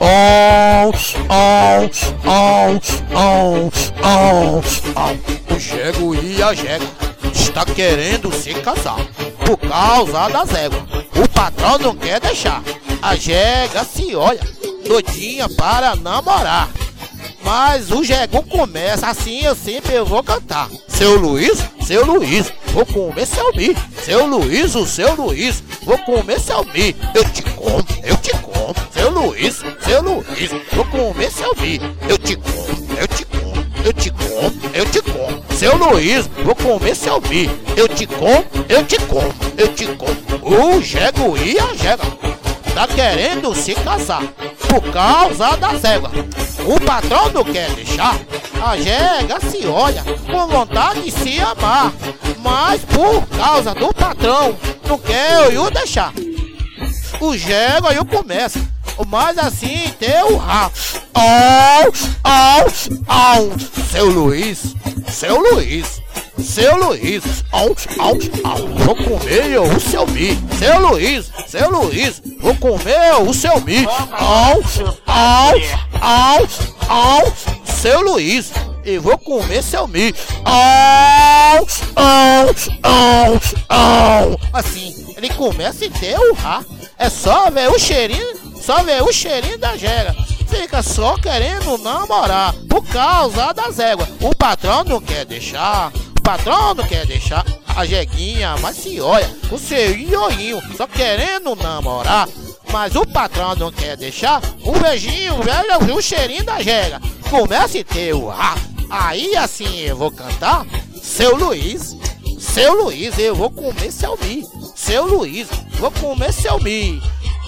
O Jego e a Jega está querendo se casar por causa das éguas. O patrão não quer deixar. A Jega se olha, doidinha para namorar. Mas o Jego começa assim, eu vou cantar. Seu Luiz, vou comer seu mi. Seu Luiz, vou comer seu mi. Eu te como. Seu Luiz, vou comer seu mi. Eu te como. Seu Luiz, vou comer seu mi. Eu te como. O Jego e a Jega tá querendo se casar por causa das éguas. O patrão não quer deixar. A Jega se olha com vontade de se amar, mas por causa do patrão não quer eu deixar. O Jego aí começa, mas assim tem o rabo. Seu Luiz, vou comer o seu mi. Seu Luiz, vou comer o seu mi. Seu Luiz, e vou comer seu mi. Assim, ele começa a ter o rá. É só ver o cheirinho da Jega. Fica só querendo namorar por causa das éguas. O patrão não quer deixar. A Jeguinha, mas se olha, o seu ioinho, só querendo namorar. Mas o patrão não quer deixar. O beijinho, velho, o cheirinho da Jega. Começa a ter o rá. Aí assim eu vou cantar. Seu Luiz, eu vou comer seu mi. Seu Luiz, vou comer seu mi.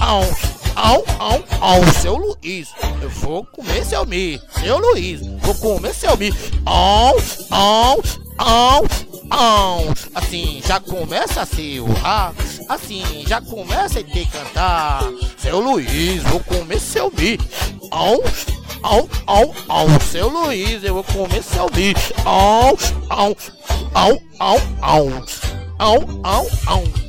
Seu Luiz, eu vou comer seu mi. Seu Luiz, vou comer seu mi. Assim já começa a se urrar. Assim já começa a ter que cantar. Seu Luiz, vou comer seu mi. Seu Luiz, eu vou comer seu mi.